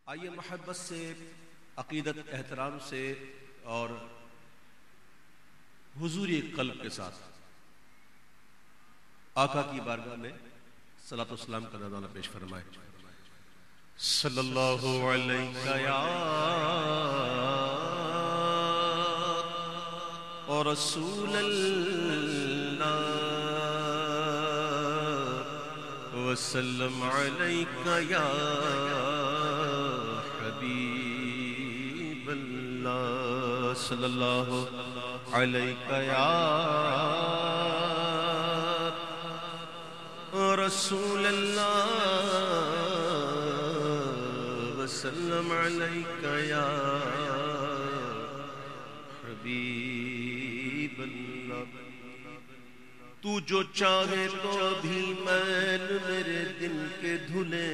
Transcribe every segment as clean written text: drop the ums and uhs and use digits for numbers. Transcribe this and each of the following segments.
آئیے محبت سے، عقیدت احترام سے اور حضوری قلب کے ساتھ آقا کی بارگاہ میں صلاۃ والسلام کا نذرانہ پیش فرمائے۔ صلی اللہ علیہ یا رسول اللہ وسلم علیہ یا حبیب اللہ، صلی اللہ علیہ یا رسول اللہ وسلم علیہ یا حبیب اللہ۔ تو جو چاہے تو ابھی میل میرے دل کے دھلے،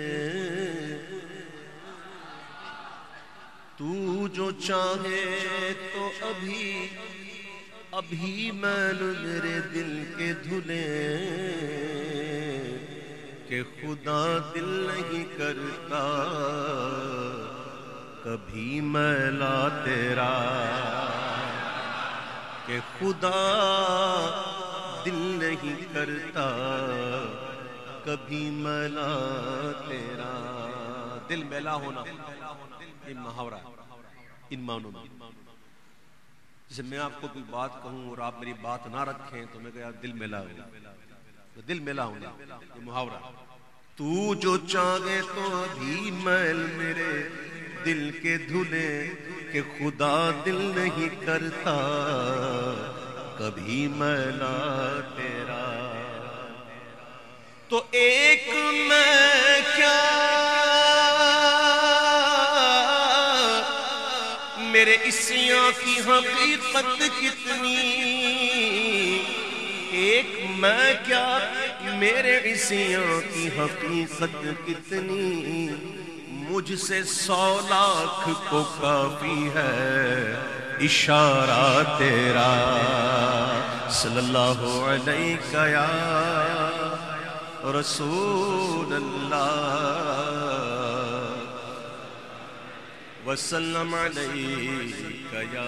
تو جو چاہے تو ابھی میل میرے دل کے دھلے، کہ خدا دل نہیں کرتا کبھی میلا تیرا، کہ خدا دل نہیں کرتا کبھی میلا تیرا۔ دل میلا ہونا یہ محاورہ ہے ان معنوں میں۔ جیسے میں آپ کو کوئی بات کہوں اور آپ میری بات نہ رکھیں تو میں کہا دل میلا ہوگا، دل میلا ہونا یہ محاورہ۔ تو جو چاہے تو ابھی میل میرے دل کے دھلے، کہ خدا دل نہیں کرتا کبھی میلا تیرا۔ تو ایک میں کیا میرے عصیاں کی حقیقت کتنی، ایک میں کیا میرے عصیاں کی حقیقت کتنی، مجھ سے 100 لاکھ کو کافی ہے اشارہ تیرا، صلی اللہ علیہ یا رسول اللہ وسلم علیہ یا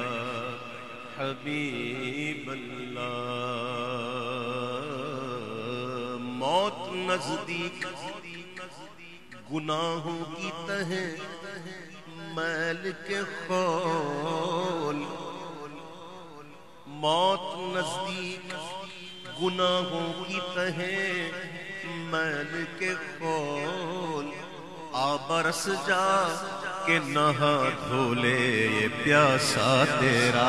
حبیب اللہ۔ موت نزدیک گناہوں کی تہ میل کے خول، موت نزدیک گناہوں کی تہ میل کے خول، آ برس جا کہ نہا دھولے یہ پیاسا تیرا،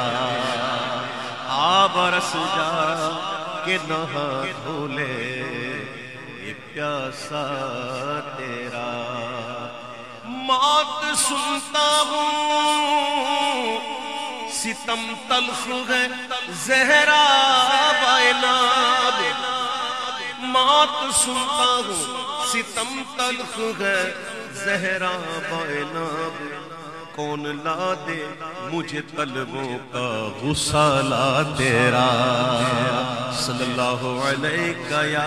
آ برس جا کہ نہا دھولے یہ پیاسا تیرا۔ موت سنتا ہوں ستم تلخ ہے زہرا بائناب، موت سنتا ہوں ستم تلخ ہے زہرا بائناب، کون لا دے مجھے طلبوں کا غسالہ تیرا، صلی اللہ علیہ یا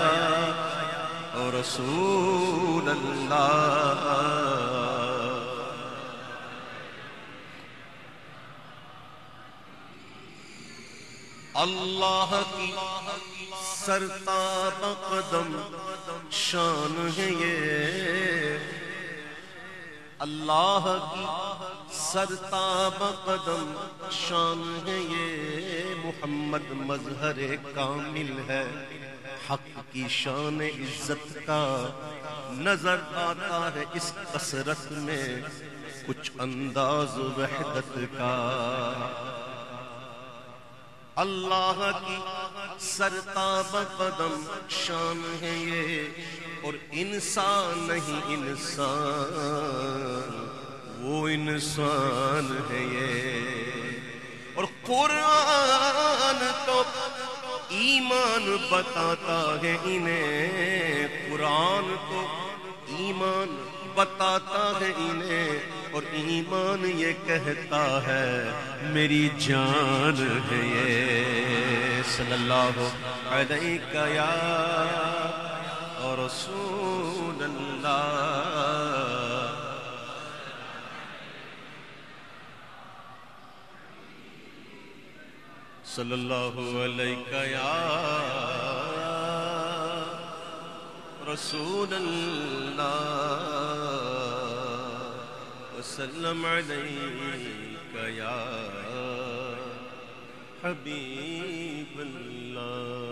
رسول اللہ۔ اللہ کی سرتاب قدم شان ہے یہ، اللہ کی سرتاب قدم شان ہے یہ، محمد مظہر کامل ہے حق کی شان عزت کا، نظر آتا ہے اس کثرت میں کچھ انداز وحدت کا۔ اللہ کی سرتاب قدم شان ہے یہ، اور انسان نہیں انسان وہ انسان ہے یہ، اور قرآن تو ایمان بتاتا ہے انہیں، قرآن تو ایمان بتاتا ہے انہیں، اور ایمان یہ کہتا ہے میری جان ہے یہ، صلی اللہ علیہ یا رسول اللہ صلی اللہ علیہ یا رسول اللہ وسلم علیہ یا حبیب اللہ.